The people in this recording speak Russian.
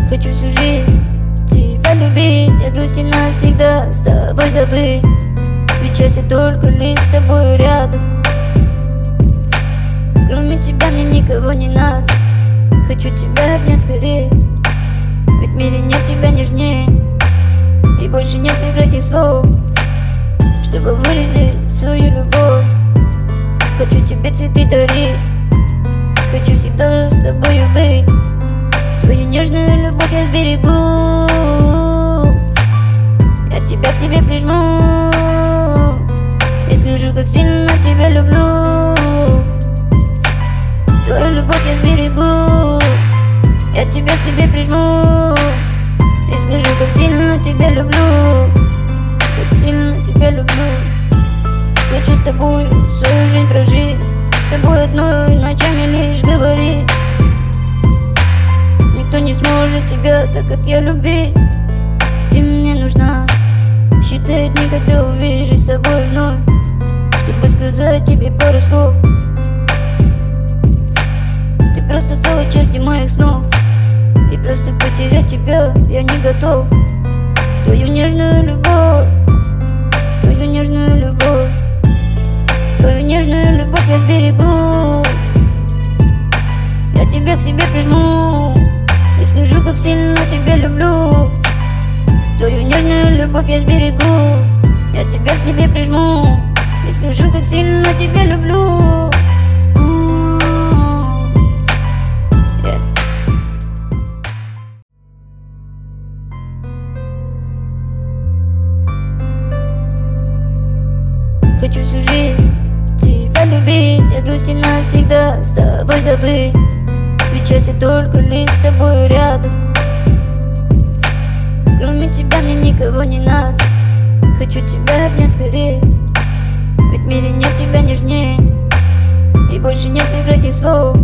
Хочу всю жизнь тебя любить, а грусти навсегда с тобой забыть. Ведь счастье только лишь с тобой рядом. Кроме тебя мне никого не надо. Хочу тебя обнять скорее, ведь в мире нет тебя нежнее. И больше нет прекрасных слов, чтобы выразить свою любовь. Хочу тебе цветы дарить, хочу всегда с тобою быть. Твою нежную любовь я сберегу, я тебя к себе прижму и скажу, как сильно тебя люблю. Твою любовь я сберегу, я тебя к себе прижму и скажу, как сильно тебя люблю, как сильно тебя люблю. Хочу с тобой свою жизнь прожить, с тобой одной ночами лишь говорить. Никто не сможет тебя так, как я, любить. Ты мне нужна, считаю дни, когда увижусь с тобой вновь, чтобы сказать тебе пару слов. Ты просто стала частью моих снов, и просто потерять тебя я не готов. Твою нежную любовь, твою нежную любовь, твою нежную любовь я сберегу, я тебя к себе прижму и скажу, как сильно тебя люблю. Твою нежную любовь я сберегу, я тебя к себе прижму и скажу, как сильно тебя люблю. Хочу всю жизнь тебя любить, а грусти навсегда с тобой забыть. Ведь счастье только лишь с тобой рядом. Кроме тебя мне никого не надо. Хочу тебя обнять скорее, ведь в мире нет тебя нежнее. И больше нет прекрасных слов,